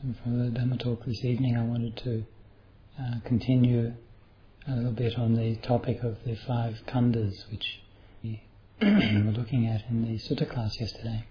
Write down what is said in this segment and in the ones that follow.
And for the Dhamma talk this evening, I wanted to continue a little bit on the topic of the 5 khandhas, which we were looking at in the sutta class yesterday.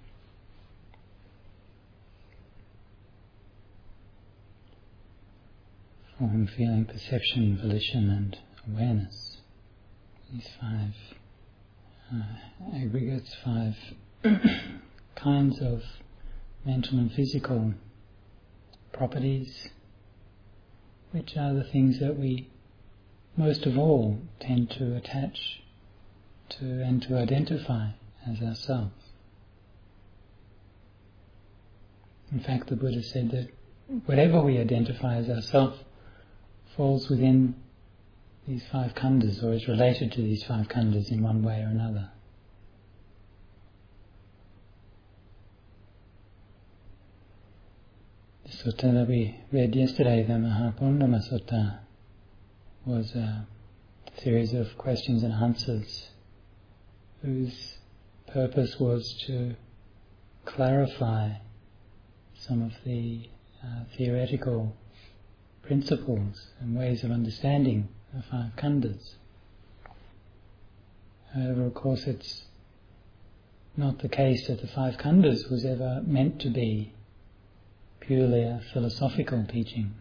Form, feeling, perception, volition and awareness. These 5 aggregates, 5 kinds of mental and physical properties, which are the things that we most of all tend to attach to and to identify as ourselves. In fact, the Buddha said that whatever we identify as ourself falls within these 5 khandhas, or is related to these 5 khandhas in one way or another. The sutta that we read yesterday, the Mahapurana Sutta, was a series of questions and answers whose purpose was to clarify some of the theoretical principles and ways of understanding the 5 khandhas. However, of course, it's not the case that the 5 khandhas was ever meant to be purely a philosophical teaching.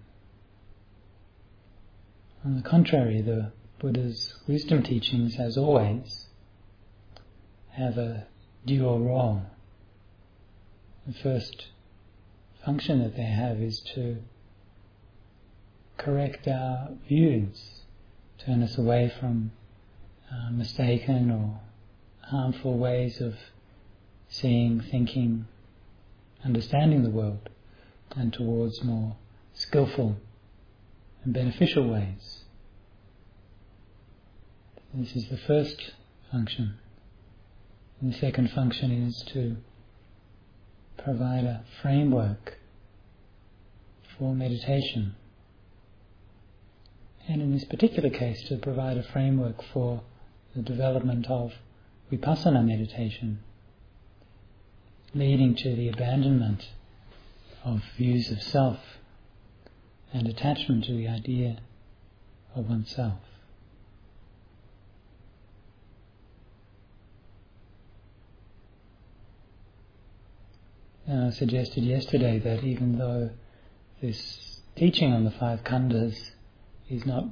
On the contrary, the Buddha's wisdom teachings, as always, have a dual role. The first function that they have is to correct our views, turn us away from mistaken or harmful ways of seeing, thinking, understanding the world, and towards more skillful and beneficial ways. This is the first function. And the second function is to provide a framework for meditation. And in this particular case, to provide a framework for the development of vipassana meditation, leading to the abandonment of views of self and attachment to the idea of oneself. I suggested yesterday that even though this teaching on the 5 khandhas is not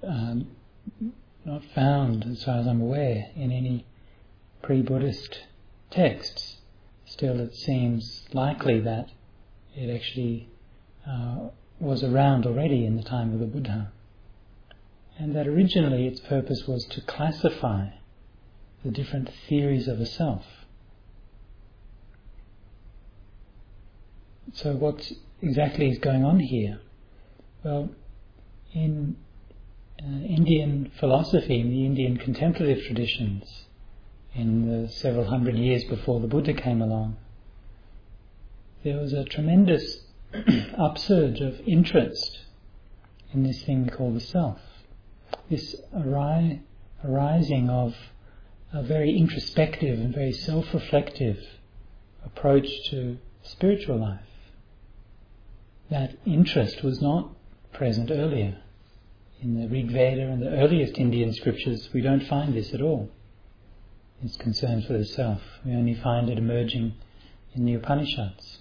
found, as far as I'm aware, in any pre-Buddhist texts, still it seems likely that it actually was around already in the time of the Buddha, and that originally its purpose was to classify the different theories of a self. So what exactly is going on here? Well, in Indian philosophy, in the Indian contemplative traditions, in the several hundred years before the Buddha came along, there was a tremendous upsurge of interest in this thing called the self. This arising of a very introspective and very self-reflective approach to spiritual life. That interest was not present earlier. In the Rig Veda and the earliest Indian scriptures, we don't find this at all. It's concern for the self. We only find it emerging in the Upanishads.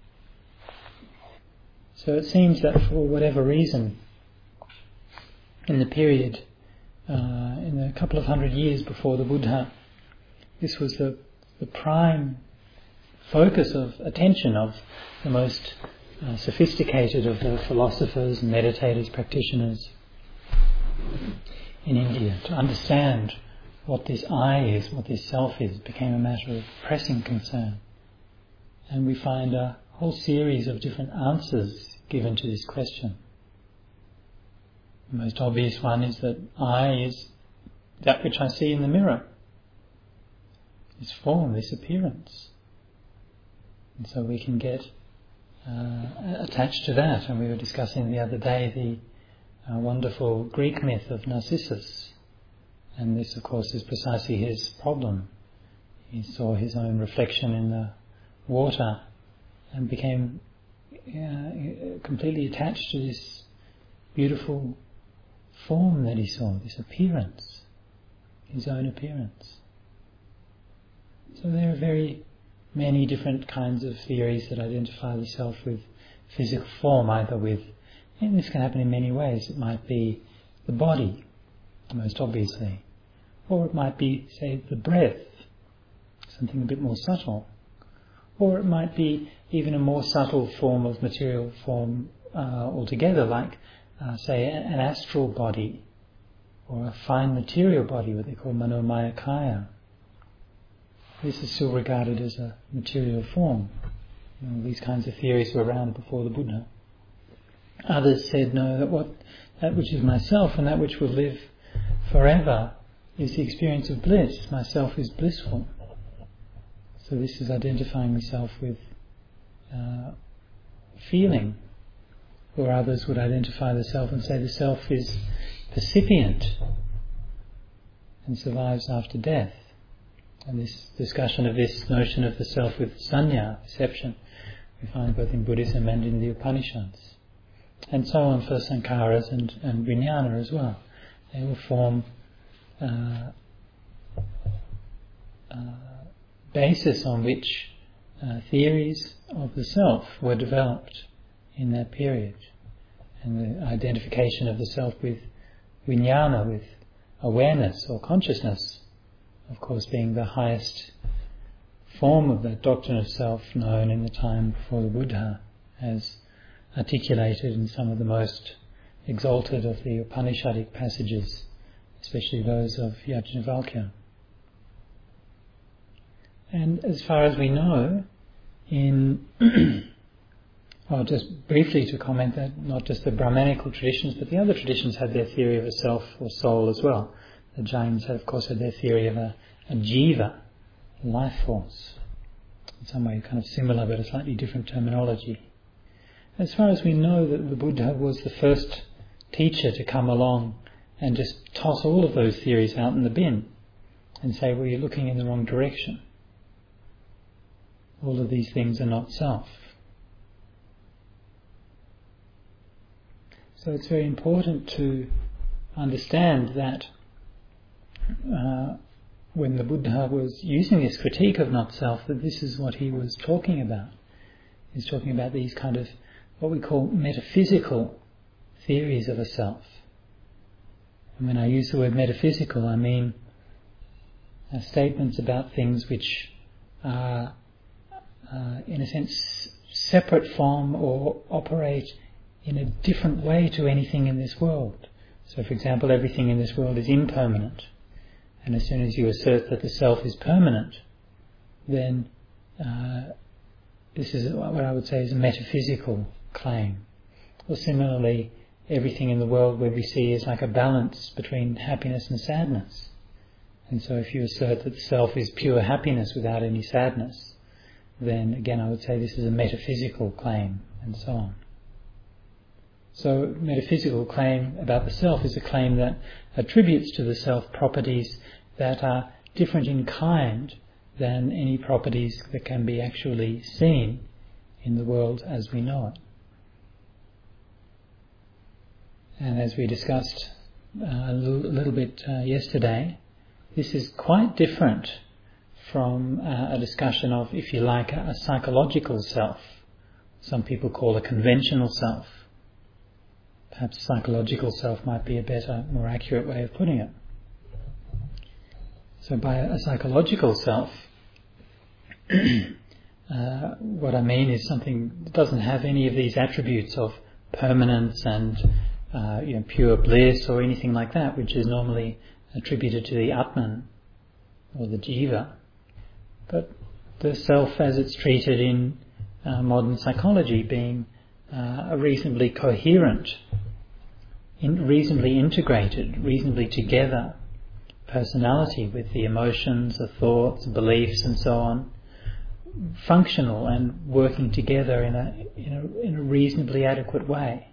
So it seems that for whatever reason, in the period, in a couple of hundred years before the Buddha, this was the prime focus of attention of the most sophisticated of the philosophers, meditators, practitioners in India. To understand what this I is, what this self is, became a matter of pressing concern. And we find a whole series of different answers given to this question. The most obvious one is that I is that which I see in the mirror, this form, this appearance. And so we can get attached to that. And we were discussing the other day the wonderful Greek myth of Narcissus. And this, of course, is precisely his problem. He saw his own reflection in the water and became completely attached to this beautiful form that he saw, this appearance, his own appearance. So there are very many different kinds of theories that identify the self with physical form, either with, and this can happen in many ways, it might be the body, most obviously, or it might be, say, the breath, something a bit more subtle, or it might be even a more subtle form of material form altogether, like, say, an astral body, or a fine material body, what they call manomaya kaya. This is still regarded as a material form. These kinds of theories were around before the Buddha. Others said, no, that which is myself and that which will live forever is the experience of bliss. Myself is blissful. So this is identifying the self with feeling. Or others would identify the self and say the self is percipient and survives after death. And this discussion of this notion of the self with sanya, perception, we find both in Buddhism and in the Upanishads. And so on for sankharas and vijnana as well. They will form basis on which theories of the self were developed in that period. And the identification of the self with vijnana, with awareness or consciousness, of course being the highest form of that doctrine of self known in the time before the Buddha, as articulated in some of the most exalted of the Upanishadic passages, especially those of Yajnavalkya. And as far as we know, just briefly to comment that not just the Brahmanical traditions, but the other traditions had their theory of a self or soul as well. The Jains had, of course, had their theory of a jiva, a life force. In some way kind of similar, but a slightly different terminology. As far as we know, that the Buddha was the first teacher to come along and just toss all of those theories out in the bin and say, well, you're looking in the wrong direction. All of these things are not self. So it's very important to understand that when the Buddha was using this critique of not self, that this is what he was talking about. He's talking about these kind of what we call metaphysical theories of a self. And when I use the word metaphysical, I mean statements about things which are, in a sense, separate from or operate in a different way to anything in this world. So, for example, everything in this world is impermanent. And as soon as you assert that the self is permanent, then this is what I would say is a metaphysical claim. Or similarly, everything in the world where we see is like a balance between happiness and sadness. And so if you assert that the self is pure happiness without any sadness, then again I would say this is a metaphysical claim, and so on. So metaphysical claim about the self is a claim that attributes to the self properties that are different in kind than any properties that can be actually seen in the world as we know it. And as we discussed a little bit yesterday, this is quite different from a discussion of, if you like, a psychological self. Some people call a conventional self. Perhaps psychological self might be a better, more accurate way of putting it. So by a psychological self, what I mean is something that doesn't have any of these attributes of permanence and pure bliss or anything like that, which is normally attributed to the Atman or the Jiva. But the self as it's treated in modern psychology being a reasonably coherent, reasonably integrated, reasonably together personality with the emotions, the thoughts, the beliefs and so on, functional and working together in a reasonably adequate way.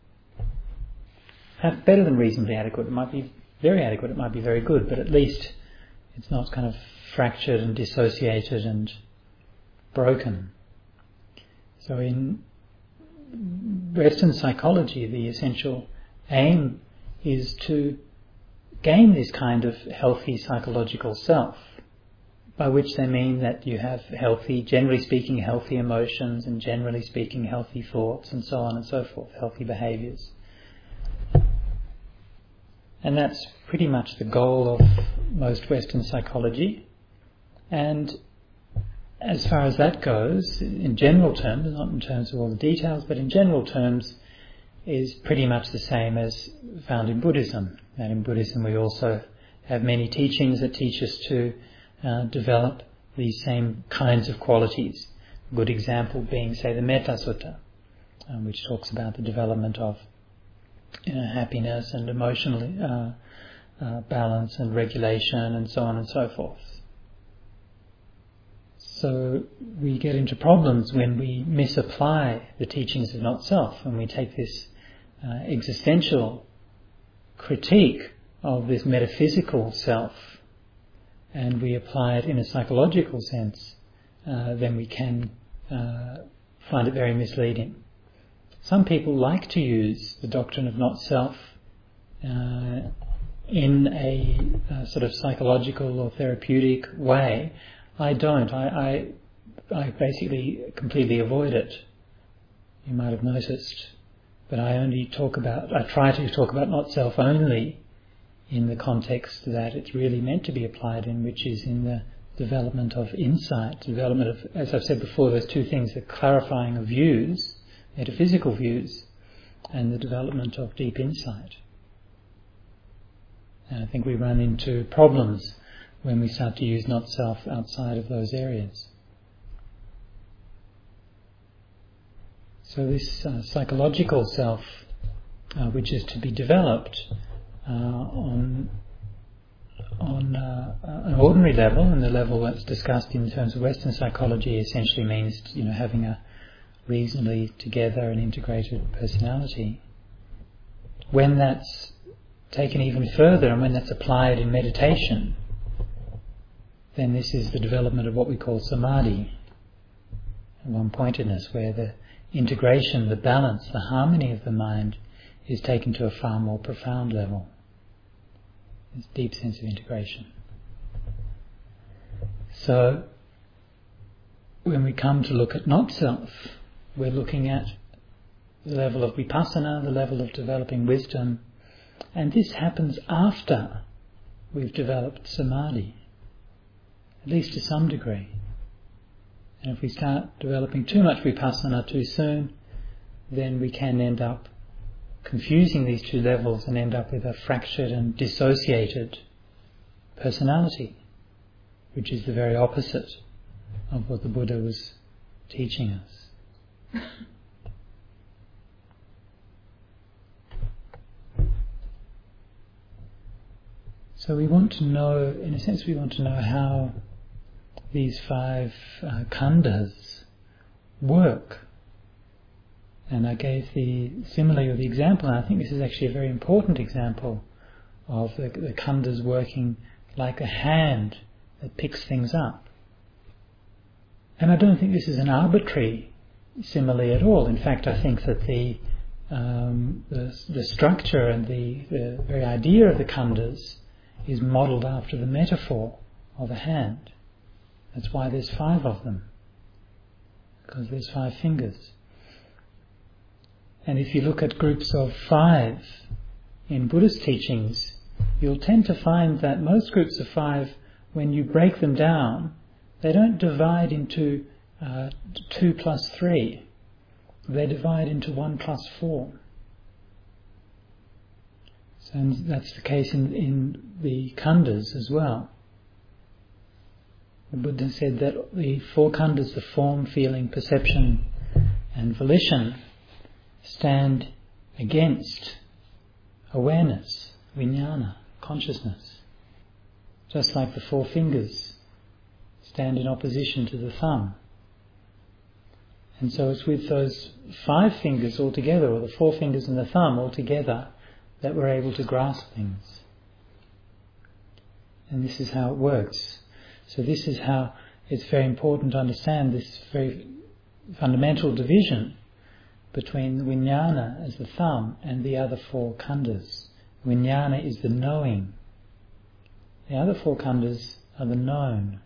Better than reasonably adequate, it might be very adequate, it might be very good, but at least it's not kind of fractured and dissociated and broken. So in Western psychology, the essential aim is to gain this kind of healthy psychological self, by which they mean that you have healthy, generally speaking, healthy emotions, and generally speaking, healthy thoughts, and so on and so forth, healthy behaviours. And that's pretty much the goal of most Western psychology. And as far as that goes, in general terms, not in terms of all the details, but in general terms, is pretty much the same as found in Buddhism. And in Buddhism we also have many teachings that teach us to develop these same kinds of qualities. A good example being, say, the Metta Sutta, which talks about the development of happiness and emotional balance and regulation and so on and so forth. So we get into problems when we misapply the teachings of not-self, and we take this existential critique of this metaphysical self and we apply it in a psychological sense, then we can find it very misleading. Some people like to use the doctrine of not-self in a sort of psychological or therapeutic way. I don't. I basically completely avoid it. You might have noticed. But I try to talk about not-self only in the context that it's really meant to be applied in, which is in the development of insight, development of, as I've said before, those two things, the clarifying of views, metaphysical views, and the development of deep insight. And I think we run into problems when we start to use not-self outside of those areas. So this psychological self, which is to be developed on an ordinary level, and the level that's discussed in terms of Western psychology essentially means, having a reasonably together and integrated personality. When that's taken even further, and when that's applied in meditation, then this is the development of what we call samadhi, one-pointedness, where the integration, the balance, the harmony of the mind is taken to a far more profound level. This deep sense of integration. So, when we come to look at not-self, we're looking at the level of vipassana, the level of developing wisdom, and this happens after we've developed samadhi, at least to some degree. And if we start developing too much vipassana too soon, then we can end up confusing these two levels and end up with a fractured and dissociated personality, which is the very opposite of what the Buddha was teaching us. So we want to know, in a sense, how these 5 khandhas work. And I gave the simile or the example, and I think this is actually a very important example of the khandhas working like a hand that picks things up. And I don't think this is an arbitrary simile at all. In fact, I think that the structure and the very idea of the khandhas is modelled after the metaphor of a hand. That's why there's 5 of them, because there's 5 fingers. And if you look at groups of 5 in Buddhist teachings, you'll tend to find that most groups of 5, when you break them down, they don't divide into 2 plus 3. They divide into 1 plus 4. So, and that's the case in the khandhas as well. The Buddha said that the 4 khandhas, the form, feeling, perception and volition, stand against awareness, vijnana, consciousness. Just like the 4 fingers stand in opposition to the thumb. And so it's with those 5 fingers all together, or the 4 fingers and the thumb all together, that we're able to grasp things. And this is how it works. So this is how it's very important to understand this very fundamental division between the vijnana as the thumb and the other four khandhas. Vijnana is the knowing. The other four khandhas are the known.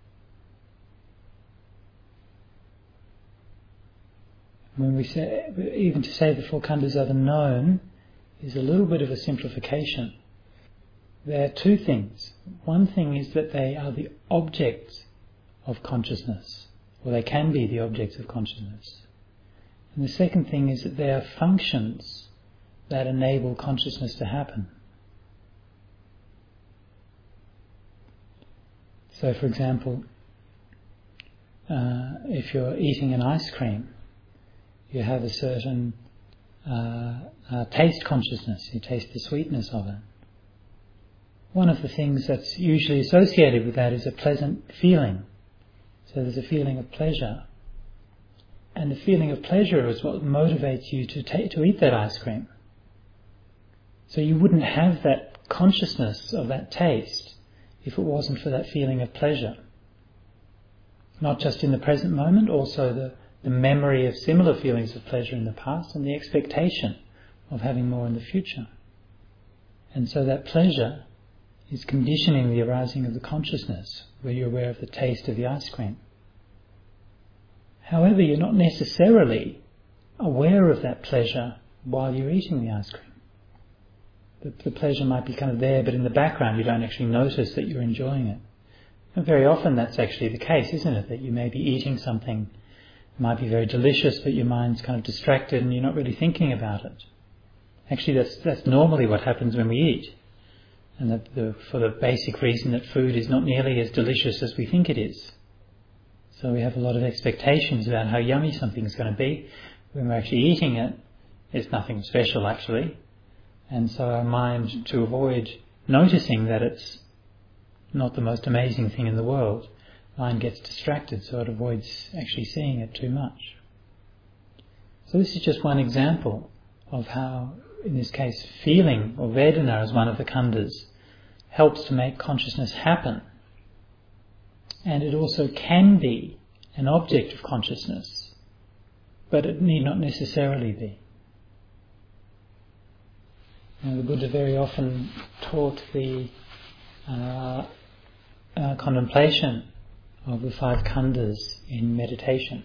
When we say, even to say the four khandhas are the known is a little bit of a simplification. There are two things. One thing is that they are the objects of consciousness, or they can be the objects of consciousness. And the second thing is that they are functions that enable consciousness to happen. So, for example, if you're eating an ice cream, you have a certain taste consciousness. You taste the sweetness of it. One of the things that's usually associated with that is a pleasant feeling. So there's a feeling of pleasure. And the feeling of pleasure is what motivates you to eat that ice cream. So you wouldn't have that consciousness of that taste if it wasn't for that feeling of pleasure. Not just in the present moment, also the memory of similar feelings of pleasure in the past and the expectation of having more in the future. And so that pleasure is conditioning the arising of the consciousness where you're aware of the taste of the ice cream. However, you're not necessarily aware of that pleasure while you're eating the ice cream. The pleasure might be kind of there, but in the background you don't actually notice that you're enjoying it. And very often that's actually the case, isn't it? That you may be eating something, it might be very delicious, but your mind's kind of distracted and you're not really thinking about it. Actually, that's normally what happens when we eat. And that for the basic reason that food is not nearly as delicious as we think it is. So we have a lot of expectations about how yummy something's going to be. When we're actually eating it, it's nothing special actually. And so our mind, to avoid noticing that it's not the most amazing thing in the world, mind gets distracted, so it avoids actually seeing it too much. So this is just one example of how, in this case, feeling, or Vedana as one of the khandhas, helps to make consciousness happen. And it also can be an object of consciousness, but it need not necessarily be. Now, the Buddha very often taught the contemplation of the five khandhas in meditation.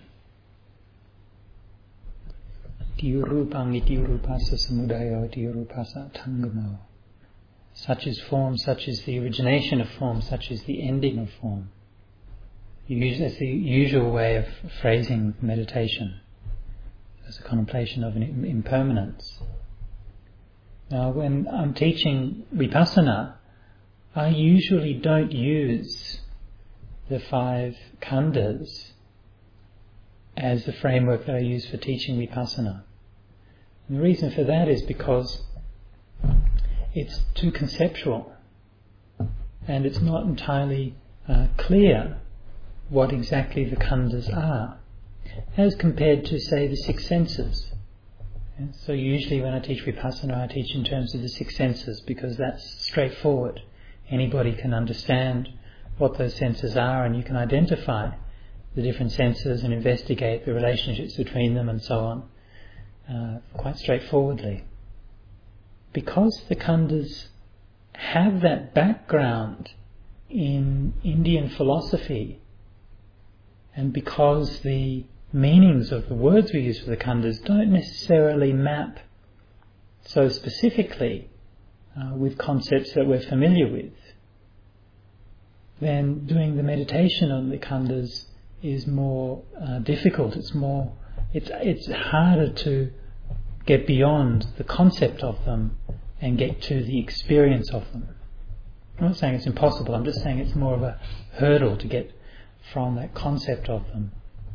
Tiyurupang itiyurupasa samudayo itiyurupasa tangamo. Such is form, such is the origination of form, such is the ending of form. That's the usual way of phrasing meditation, as a contemplation of an impermanence. Now, when I'm teaching vipassana, I usually don't use the five khandhas as the framework that I use for teaching vipassana. And the reason for that is because it's too conceptual and it's not entirely clear what exactly the khandhas are, as compared to, say, the six senses. And so usually when I teach vipassana, I teach in terms of the six senses because that's straightforward. Anybody can understand what those senses are, and you can identify the different senses and investigate the relationships between them and so on, quite straightforwardly. Because the khandhas have that background in Indian philosophy, and because the meanings of the words we use for the khandhas don't necessarily map so specifically with concepts that we're familiar with, then doing the meditation on the khandhas is more difficult. It's harder to get beyond the concept of them and get to the experience of them. I'm not saying it's impossible, I'm just saying it's more of a hurdle to get from that concept of them.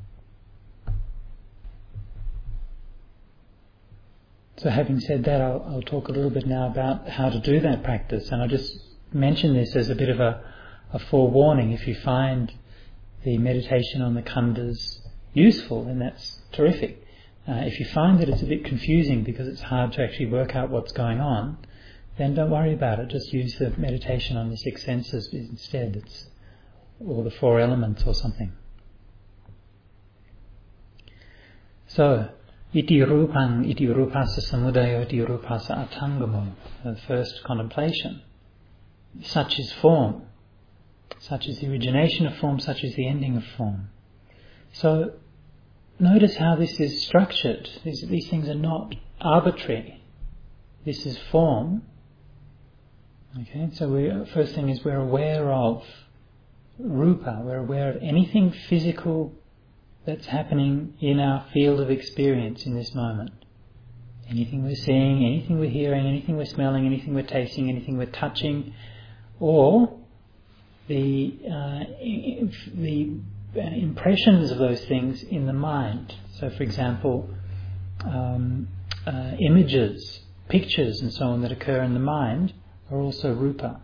So having said that, I'll talk a little bit now about how to do that practice, and I'll just mention this as a bit of a forewarning. If you find the meditation on the khandhas useful, then that's terrific. If you find that it's a bit confusing because it's hard to actually work out what's going on, then don't worry about it. Just use the meditation on the six senses instead, or the four elements or something. So, Iti rupang, iti rupasa samudayo, iti rupasa atangamo. The first contemplation. Such is form. Such is the origination of form, such is the ending of form. So, notice how this is structured. These things are not arbitrary. This is form. Okay, so first thing is we're aware of rupa. We're aware of anything physical that's happening in our field of experience in this moment. Anything we're seeing, anything we're hearing, anything we're smelling, anything we're tasting, anything we're touching, or the impressions of those things in the mind. So, for example, images, pictures and so on that occur in the mind are also rupa.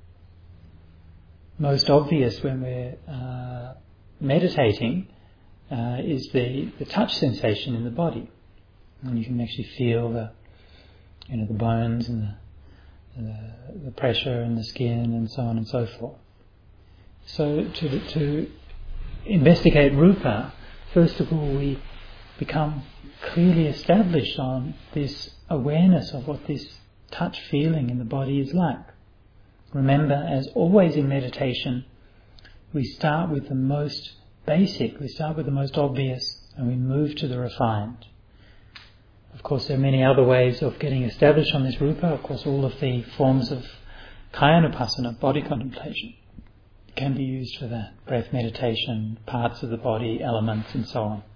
Most obvious when we're meditating is the touch sensation in the body. And you can actually feel the bones and the pressure in the skin and so on and so forth. So to investigate rupa, first of all we become clearly established on this awareness of what this touch feeling in the body is like. Remember, as always in meditation, we start with the most basic, we start with the most obvious, and we move to the refined. Of course, there are many other ways of getting established on this rupa. Of course, all of the forms of kayanupassana, body contemplation, can be used for that. Breath meditation, parts of the body, elements, and so on.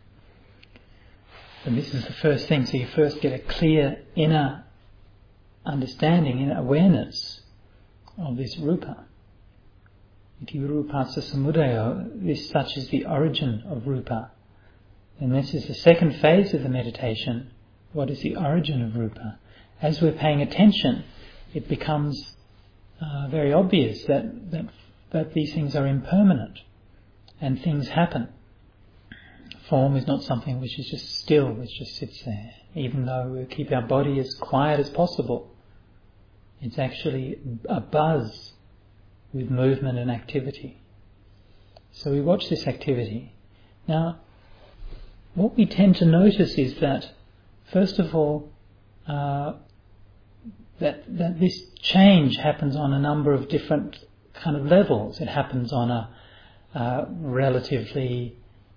And this is the first thing. So you first get a clear inner understanding, inner awareness of this rupa. Iti rupasa samudayo, this such is the origin of rupa. And this is the second phase of the meditation. What is the origin of rupa? As we're paying attention, it becomes very obvious that these things are impermanent and things happen. Form is not something which is just still, which just sits there. Even though we keep our body as quiet as possible, it's actually a buzz with movement and activity. So we watch this activity. Now, what we tend to notice is that, first of all, that this change happens on a number of different kind of levels. It happens on a relatively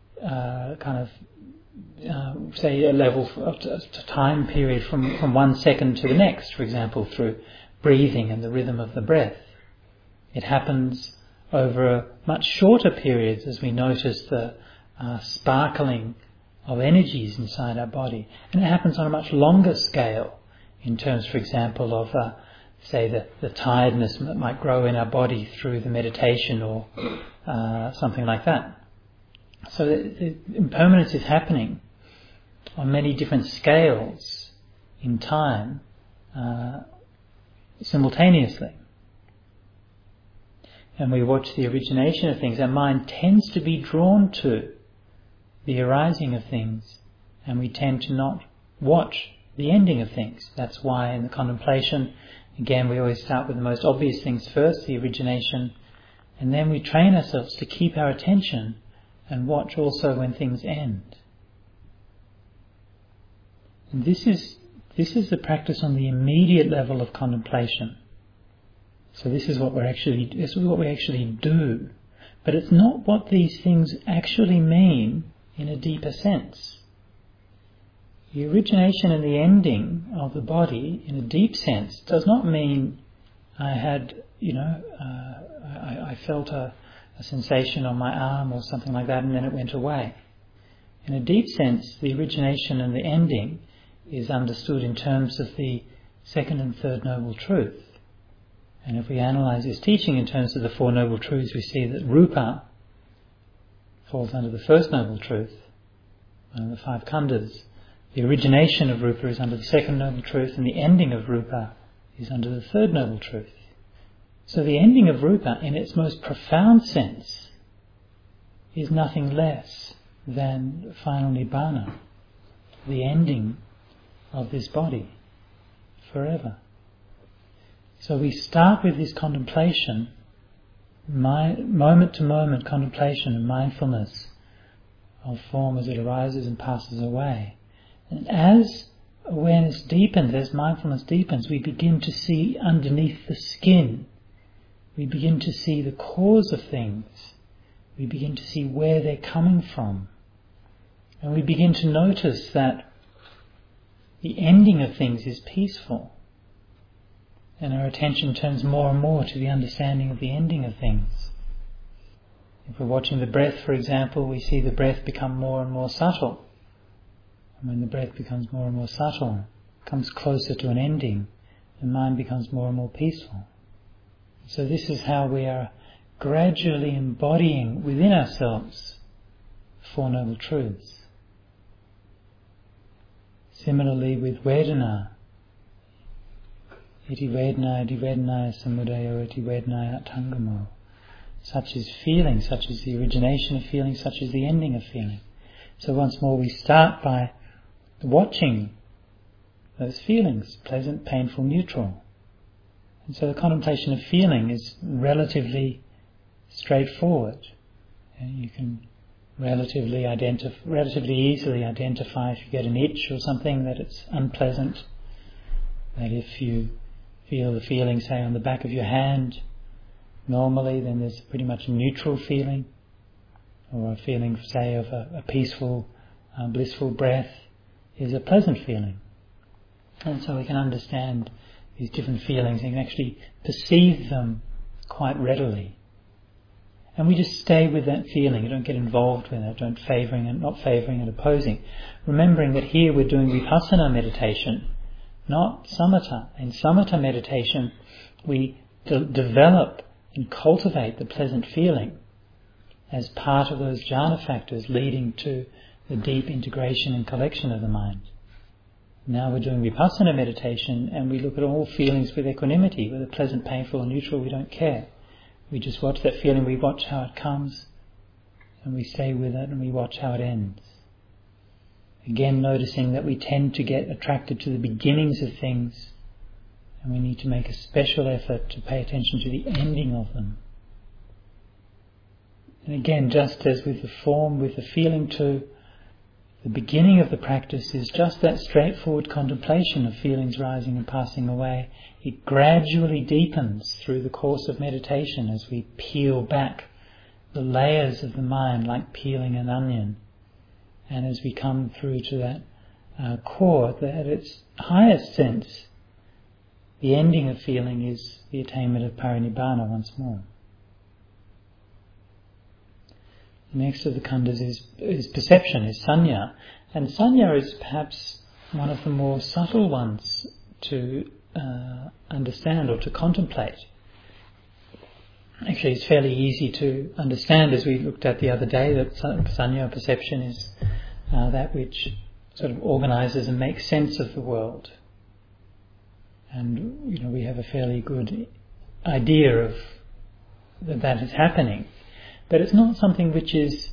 say a level of time period from 1 second to the next, for example, through breathing and the rhythm of the breath. It happens over much shorter periods as we notice the sparkling of energies inside our body. And it happens on a much longer scale in terms, for example, of say the tiredness that might grow in our body through the meditation or something like that. So the impermanence is happening on many different scales in time simultaneously. And we watch the origination of things. Our mind tends to be drawn to the arising of things, and we tend to not watch the ending of things. That's why in the contemplation, again, we always start with the most obvious things first, the origination, and then we train ourselves to keep our attention and watch also when things end. And this is the practice on the immediate level of contemplation. So this is what we actually do. But it's not what these things actually mean in a deeper sense. The origination and the ending of the body, in a deep sense, does not mean I had, I felt a sensation on my arm or something like that and then it went away. In a deep sense, the origination and the ending is understood in terms of the second and third noble truth. And if we analyse this teaching in terms of the Four Noble Truths, we see that rupa falls under the first noble truth, under the five khandhas. The origination of rupa is under the second noble truth, and the ending of rupa is under the third noble truth. So the ending of rupa, in its most profound sense, is nothing less than final nibbana, the ending of this body forever. So we start with this contemplation, moment to moment contemplation and mindfulness of form as it arises and passes away. And as awareness deepens, as mindfulness deepens, we begin to see underneath the skin. We begin to see the cause of things. We begin to see where they're coming from. And we begin to notice that the ending of things is peaceful. And our attention turns more and more to the understanding of the ending of things. If we're watching the breath, for example, we see the breath become more and more subtle. And when the breath becomes more and more subtle, comes closer to an ending, the mind becomes more and more peaceful. So this is how we are gradually embodying within ourselves Four Noble Truths. Similarly with Vedana, iti Vedanaya Samudayo, iti Vedanaya Atthangamo. Such is feeling, such is the origination of feeling, such is the ending of feeling. So once more we start by watching those feelings, pleasant, painful, neutral. And so the contemplation of feeling is relatively straightforward. You can relatively easily identify if you get an itch or something that it's unpleasant. That if you feel the feeling, say, on the back of your hand, normally, then there's pretty much a neutral feeling, or a feeling, say, of a peaceful, blissful breath is a pleasant feeling. And so we can understand these different feelings and can actually perceive them quite readily. And we just stay with that feeling. You don't get involved with it, not favouring and opposing. Remembering that here we're doing vipassana meditation, not samatha. In samatha meditation, we develop and cultivate the pleasant feeling as part of those jhana factors leading to the deep integration and collection of the mind. Now we're doing vipassana meditation and we look at all feelings with equanimity, whether pleasant, painful or neutral, we don't care. We just watch that feeling, we watch how it comes and we stay with it and we watch how it ends. Again, noticing that we tend to get attracted to the beginnings of things and we need to make a special effort to pay attention to the ending of them. And again, just as with the form, with the feeling too, the beginning of the practice is just that straightforward contemplation of feelings rising and passing away. It gradually deepens through the course of meditation as we peel back the layers of the mind like peeling an onion. And as we come through to that core, that at its highest sense, the ending of feeling is the attainment of parinibbana once more. The next of the khandhas is perception, is sanya. And sanya is perhaps one of the more subtle ones to understand or to contemplate. Actually, it's fairly easy to understand, as we looked at the other day, that sanya, perception, is that which sort of organises and makes sense of the world. And we have a fairly good idea of that is happening. But it's not something which is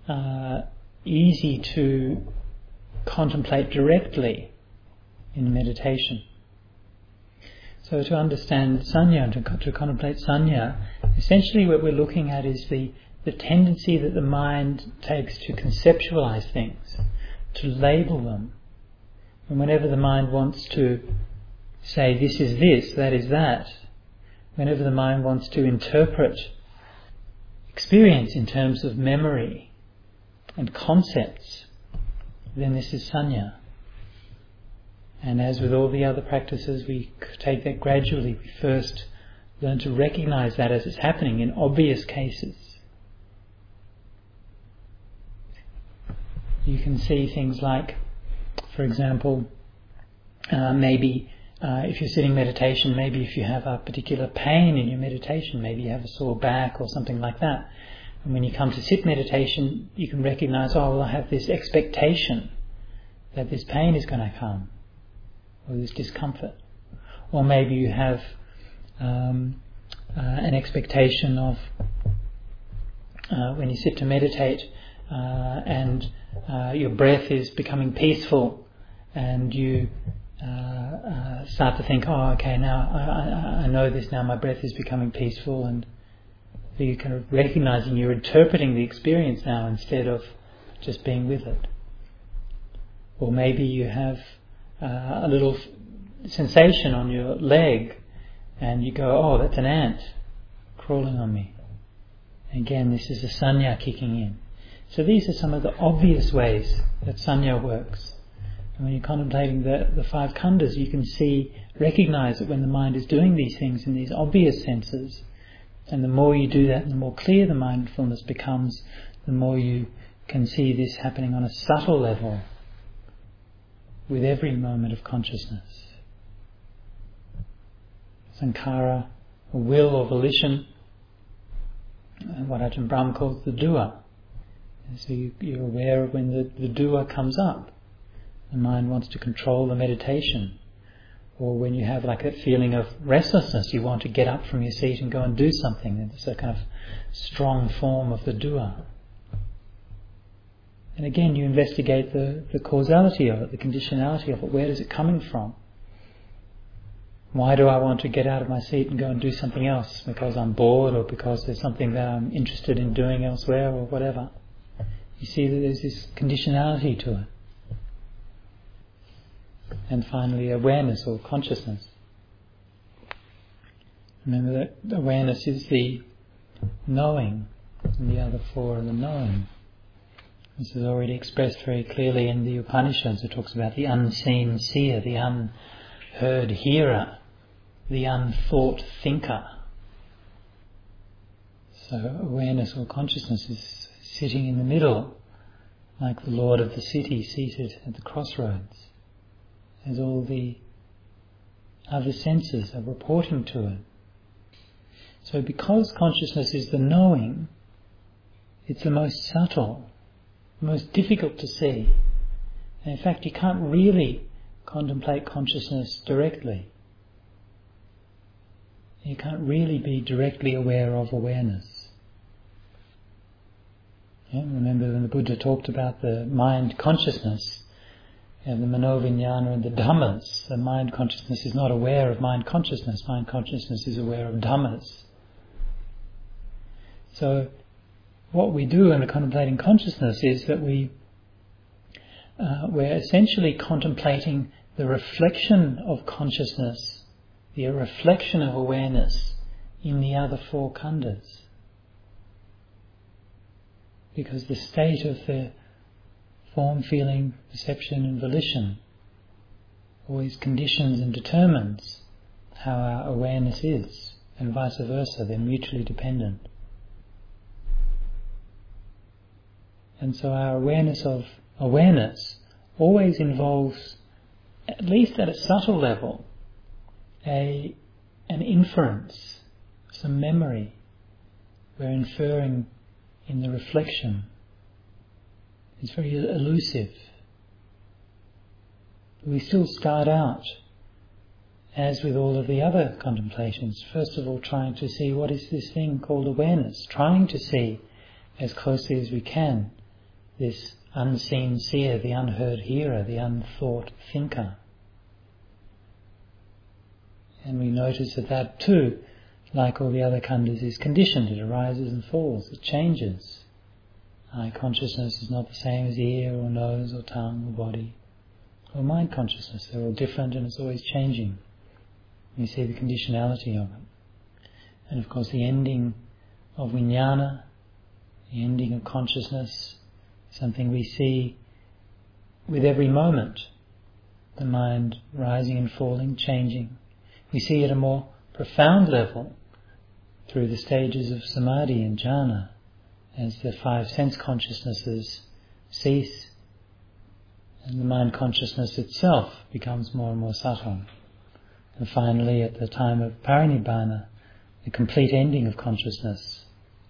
easy to contemplate directly in meditation. So to understand sanya and to contemplate sanya, essentially what we're looking at is the tendency that the mind takes to conceptualize things, to label them. And whenever the mind wants to say this is this, that is that, whenever the mind wants to interpret experience in terms of memory and concepts, then this is sanya. And as with all the other practices, we take that gradually. We first learn to recognize that as it's happening in obvious cases. You can see things like, for example, maybe if you're sitting meditation, maybe if you have a particular pain in your meditation, maybe you have a sore back or something like that. And when you come to sit meditation, you can recognize, I have this expectation that this pain is going to come, or this discomfort. Or maybe you have an expectation of when you sit to meditate and your breath is becoming peaceful and you start to think, now I know this now, my breath is becoming peaceful, and so you're kind of recognizing you're interpreting the experience now instead of just being with it. Or maybe you have a little sensation on your leg and you go, oh, that's an ant crawling on me. Again, this is the sanya kicking in. So these are some of the obvious ways that sanya works. And when you're contemplating the five khandhas, you can recognize that when the mind is doing these things in these obvious senses, and the more you do that, and the more clear the mindfulness becomes, the more you can see this happening on a subtle level with every moment of consciousness. Sankhara, or will or volition, what Ajahn Brahm calls the du'a. And so you're aware of when the du'a comes up. The mind wants to control the meditation. Or when you have like that feeling of restlessness, you want to get up from your seat and go and do something. It's a kind of strong form of the du'a. And again, you investigate the causality of it, the conditionality of it. Where is it coming from? Why do I want to get out of my seat and go and do something else? Because I'm bored, or because there's something that I'm interested in doing elsewhere, or whatever. You see that there's this conditionality to it. And finally, awareness or consciousness. Remember that awareness is the knowing, and the other four are the knowing. This is already expressed very clearly in the Upanishads. It talks about the unseen seer, the unheard hearer, the unthought thinker. So awareness or consciousness is sitting in the middle, like the Lord of the city seated at the crossroads, as all the other senses are reporting to it. So because consciousness is the knowing, it's the most subtle, most difficult to see. And in fact, you can't really contemplate consciousness directly. You can't really be directly aware of awareness. Yeah, remember when the Buddha talked about the mind consciousness, the manovinyana and the dhammas. The mind consciousness is not aware of mind consciousness. Mind consciousness is aware of dhammas. So what we do in the contemplating consciousness is that we're essentially contemplating the reflection of consciousness, the reflection of awareness in the other four khandhas. Because the state of the form, feeling, perception and volition always conditions and determines how our awareness is, and vice versa. They're mutually dependent. And so our awareness of awareness always involves, at least at a subtle level, an inference, some memory. We're inferring in the reflection. It's very elusive. We still start out, as with all of the other contemplations, first of all trying to see what is this thing called awareness, trying to see as closely as we can this unseen seer, the unheard hearer, the unthought thinker. And we notice that too, like all the other khandhas, is conditioned. It arises and falls, it changes. Eye consciousness is not the same as ear or nose or tongue or body or mind consciousness. They're all different and it's always changing. We see the conditionality of it. And of course the ending of vijnana, the ending of consciousness, something we see with every moment. The mind rising and falling, changing. We see at a more profound level through the stages of samadhi and jhana, as the five sense consciousnesses cease and the mind consciousness itself becomes more and more subtle. And finally, at the time of parinibbana, the complete ending of consciousness.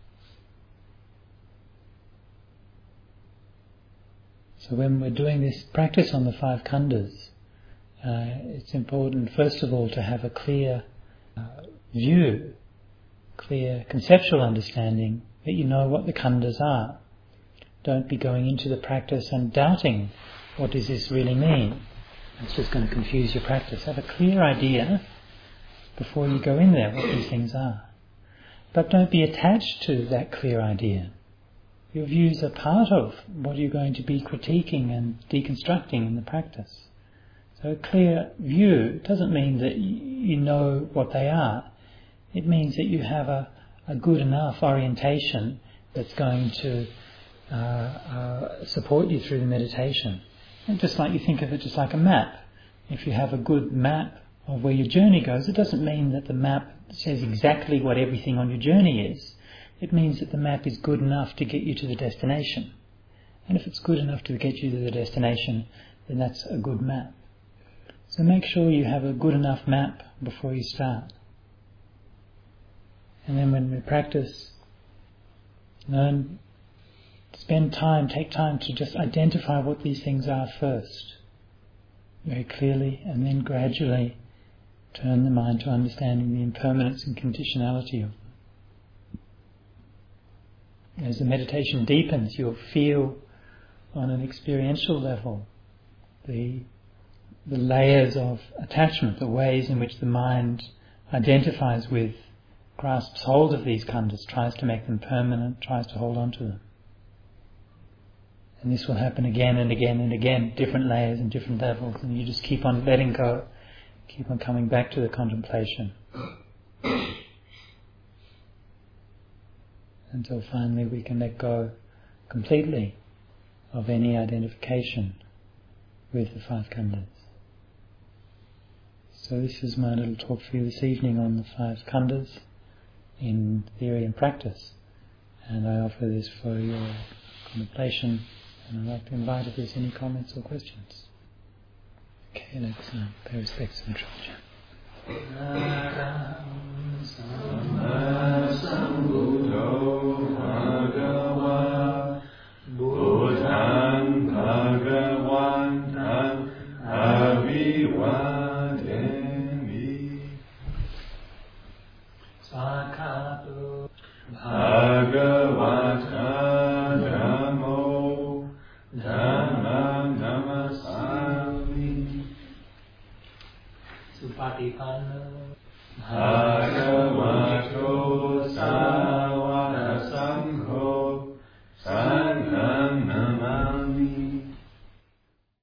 So when we're doing this practice on the five khandhas, it's important first of all to have a clear view, clear conceptual understanding that you know what the khandhas are. Don't be going into the practice and doubting, what does this really mean? It's just going to confuse your practice. Have a clear idea before you go in there what these things are. But don't be attached to that clear idea. Your views are part of what you're going to be critiquing and deconstructing in the practice. So a clear view doesn't mean that you know what they are. It means that you have a good enough orientation that's going to support you through the meditation. And just like you think of it just like a map. If you have a good map of where your journey goes, it doesn't mean that the map says exactly what everything on your journey is. It means that the map is good enough to get you to the destination. And if it's good enough to get you to the destination, then that's a good map. So make sure you have a good enough map before you start. And then when we practice, take time to just identify what these things are first, very clearly, and then gradually turn the mind to understanding the impermanence and conditionality of them. As the meditation deepens, you'll feel on an experiential level the layers of attachment, the ways in which the mind identifies with, grasps hold of these khandhas, tries to make them permanent, tries to hold on to them. And this will happen again and again and again, different layers and different levels, and you just keep on letting go, keep on coming back to the contemplation. Until finally we can let go completely of any identification with the five khandhas. So this is my little talk for you this evening on the five khandhas in theory and practice. And I offer this for your contemplation, and I'd like to invite if there's any comments or questions. Okay, let's pay respects and Trungpa. Supatipanno Bhagavata